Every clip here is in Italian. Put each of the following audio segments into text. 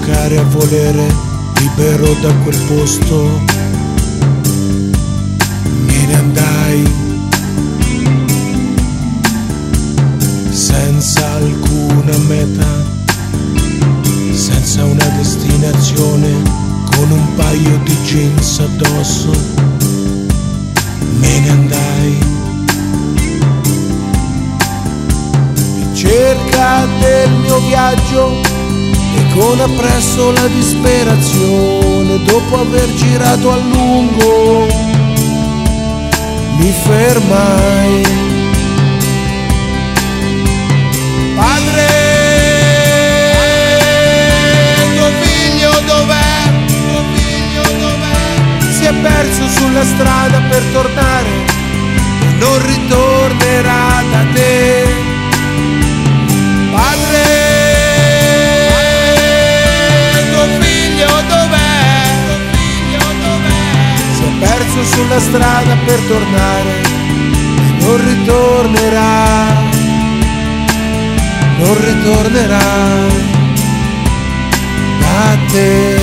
giocare a volere libero da quel posto. Me ne andai senza alcuna meta, senza una destinazione, con un paio di jeans addosso. Me ne andai in cerca del mio viaggio e con appresso la disperazione. Dopo aver girato a lungo mi fermai. Padre, tuo figlio dov'è? Tuo figlio dov'è? Si è perso sulla strada per tornare e non ritornerà da te. Padre, tuo figlio dov'è? Tuo figlio dov'è? Si è perso sulla strada per tornare e non ritornerà. Non ritornerà da te.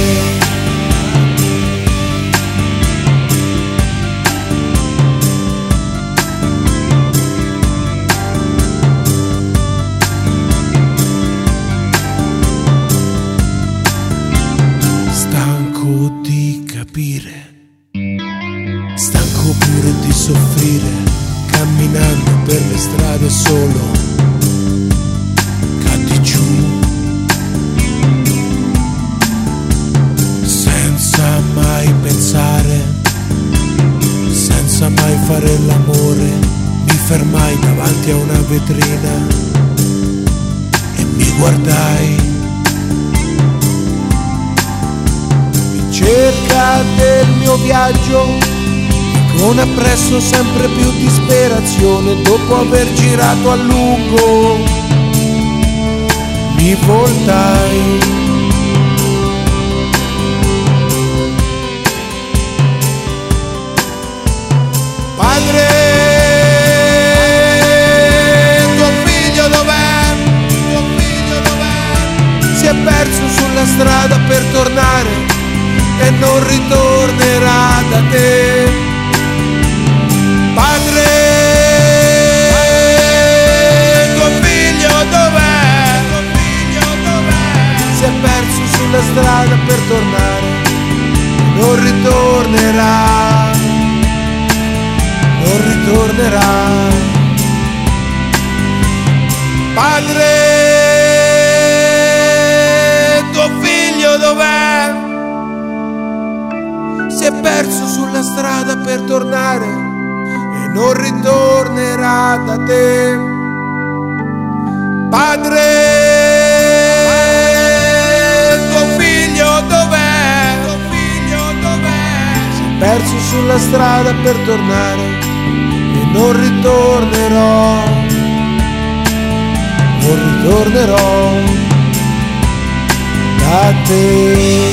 Stanco di capire, stanco pure di soffrire, camminando per le strade solo. Senza mai pensare, senza mai fare l'amore, mi fermai davanti a una vetrina e mi guardai in cerca del mio viaggio e con appresso sempre più disperazione. Dopo aver girato a lungo mi voltai. Padre, tuo figlio dov'è? Tuo figlio dov'è? Si è perso sulla strada per tornare e non ritornerà da te. Padre, tuo figlio dov'è? Tuo figlio dov'è? Si è perso sulla strada per tornare e non ritornerà. Non ritornerà. Padre, tuo figlio dov'è? Si è perso sulla strada per tornare e non ritornerà da te. Padre, tuo figlio dov'è? Tuo figlio dov'è? Si è perso sulla strada per tornare. Non ritornerò, non ritornerò da te.